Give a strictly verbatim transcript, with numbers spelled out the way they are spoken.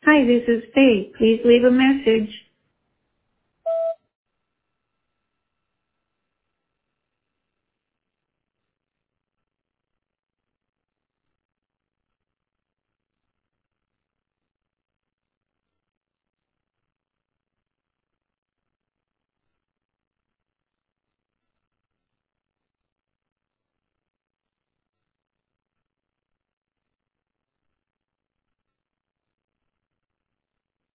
Hi, this is Faye. Please leave a message.